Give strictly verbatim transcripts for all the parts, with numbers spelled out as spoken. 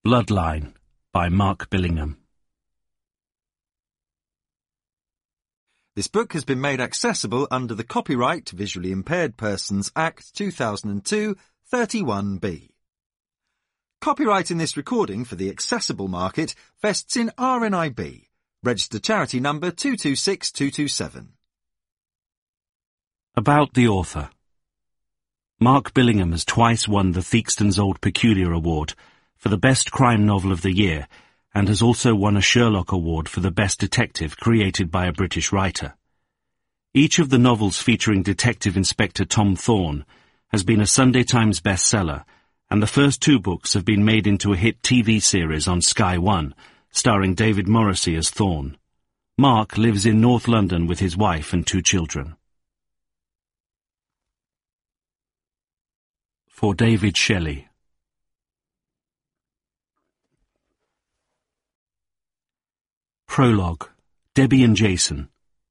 Bloodline by Mark Billingham. This book has been made accessible under the Copyright Visually Impaired Persons Act two thousand two, thirty-one B. Copyright in this recording for the accessible market vests in R N I B, registered charity number two two six two two seven. About the author. Mark Billingham has twice won the Theakston's Old Peculiar Award for the Best Crime Novel of the Year, and has also won a Sherlock Award for the Best Detective created by a British writer. Each of the novels featuring Detective Inspector Tom Thorne has been a Sunday Times bestseller, and the first two books have been made into a hit T V series on Sky One, starring David Morrissey as Thorne. Mark lives in North London with his wife and two children. For David Shelley. Prologue. Debbie and Jason.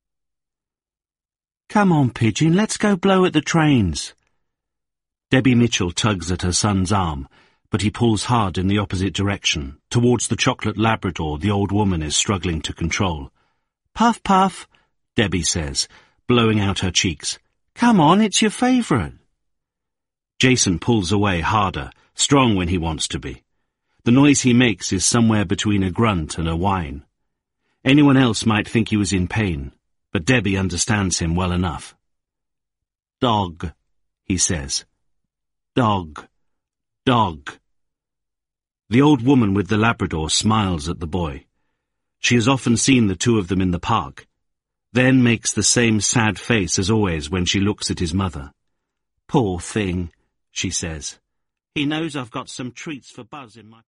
Come on, Pigeon, let's go blow at the trains. Debbie Mitchell tugs at her son's arm, but he pulls hard in the opposite direction, towards the chocolate Labrador the old woman is struggling to control. Puff, puff, Debbie says, blowing out her cheeks. Come on, it's your favourite. Jason pulls away harder, strong when he wants to be. The noise he makes is somewhere between a grunt and a whine. Anyone else might think he was in pain, but Debbie understands him well enough. Dog, he says. Dog, dog. The old woman with the Labrador smiles at the boy. She has often seen the two of them in the park, then makes the same sad face as always when she looks at his mother. Poor thing, she says. He knows I've got some treats for Buzz in my...